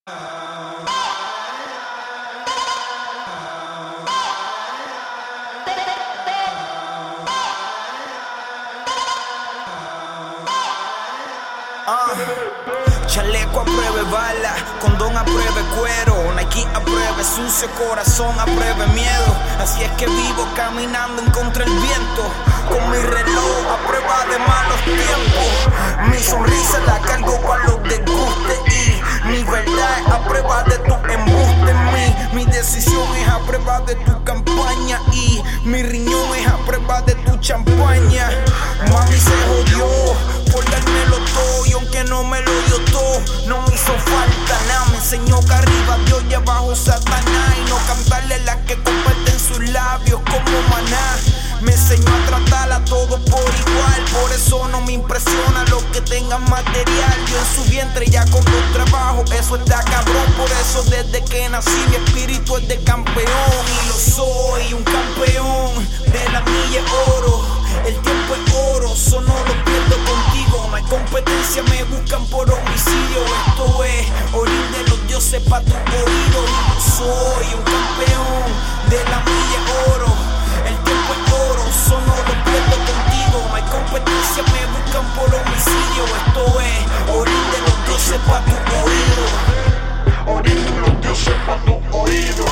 Chaleco a prueba bala, condón a prueba cuero, Nike a prueba sucio, corazón a prueba miedo. Así es que vivo caminando en contra el viento, con mi reloj a prueba de malos tiempos. Mi sonrisa la cargo para los desgustes y mi verdad es a prueba de tu embuste. Mi decisión es a prueba de tu campaña y mi riñón es a prueba de tu champaña. Mami se jodió por dármelo todo y aunque no me lo dio todo, no me hizo falta nada. Me enseñó que arriba Dios y abajo Satanás, y no cantarle las que comparten sus labios como maná. Me enseñó a tratar a todos por igual, por eso no me impresiona lo que tengan material. Yo en su vientre ya con dos trabajos, eso está cabrón. Por eso desde que nací mi espíritu es de campeón, y lo soy, un campeón de la milla oro. El tiempo es oro, eso no lo pierdo contigo. No hay competencia, me buscan por homicidio. Esto es orín de los dioses pa' tu oído. Soy un campeón de la milla oro. El tiempo es oro, eso no lo pierdo contigo. No hay competencia, me buscan por homicidio. Esto es orín de los dioses pa' tu oído. Orín de los dioses pa' tu oído.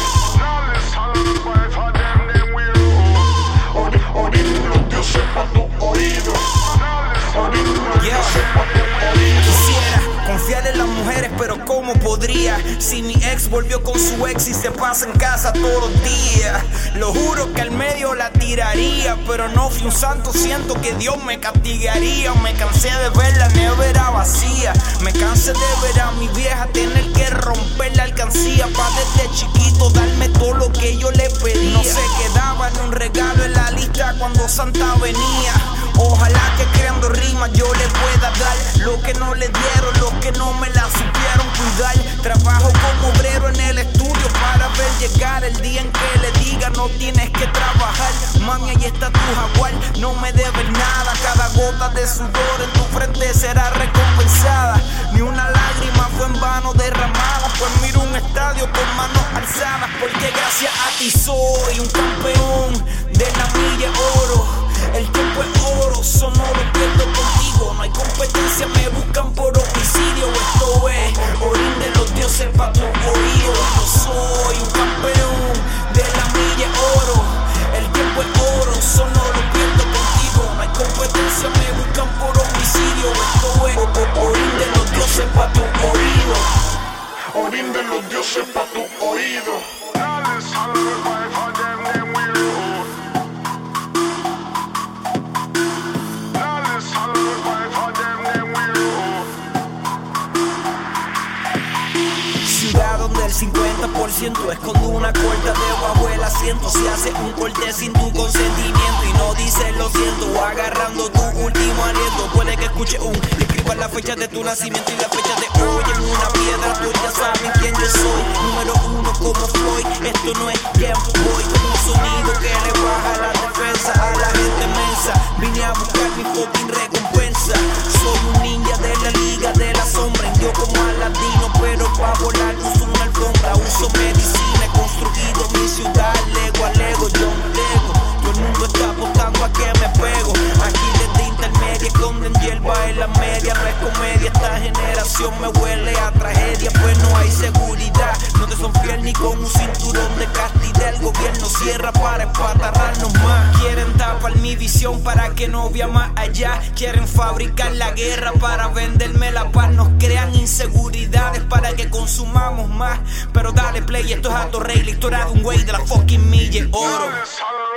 Orín de los dioses pa' tu oído. Orín de los dioses pa' tu oído. Quisiera confiar en las mujeres, pero ¿cómo podría? Si mi ex volvió con su ex y se pasa en casa todos los días. Lo juro que al medio la tiraría, pero no fui un santo, siento que Dios me castigaría. Me cansé de ver la nevera vacía, me cansé de ver a mi vieja tener que romper la alcancía, pa' desde chiquito darme todo lo que yo le pedía. No se quedaba ni un regalo en la lista cuando Santa venía. Ojalá que creando rimas yo le pueda dar lo que no le dieron, lo que no me la supieron cuidar. Trabajo como obrero en el estudio para ver llegar el día en que le diga no tienes que trabajar. Mami, ahí está tu jaguar, no me debes nada. Cada gota de sudor en tu frente será recompensada. Ni una lágrima fue en vano derramada, pues miro un estadio con manos alzadas, porque gracias a ti soy un campeón de la milla oro. El tiempo es oro, eso no lo pierdo contigo. No hay competencia, me buscan por homicidio. Esto es orín de los dioses pa' tu oído. Yo soy un campeón de la milla oro. El tiempo es oro, eso no lo pierdo contigo. No hay competencia, me buscan por homicidio. Esto es orín de los dioses pa' tu oído. Orín de los dioses pa' tu oído. Donde el 50% esconde una corta debajo del asiento. Se hace un corte sin tu consentimiento y no dice lo siento, agarrando tu último aliento. Puede que escuche escriba la fecha de tu nacimiento y la fecha de hoy en una piedra. Tú ya saben quién yo soy, número uno como Floyd. Esto no es Game Boy, con un sonido que le baja la defensa a la gente mensa. Vine a buscar mi fucking recompensa. Soy un ninja de la liga de la sombra, yo como Aladino, pero pa' volar uso una alfombra. Uso medicina, he construido mi ciudad lego a lego, yo no lego. Todo el mundo está apostando a que me pego. Aquí desde intermedia esconden hierba en la media. No es comedia, esta generación me huele a tragedia, pues no hay seguridad. No te son fiel ni con un cinturón de castidad. El gobierno cierra para espatarrarnos más. Quieren tapar mi visión para que no vea más allá. Quieren fabricar la guerra para venderme la paz. Nos crean inseguridades para que consumamos más. Pero dale play, esto es Alto Rey, la historia de un güey de la fucking milla oro.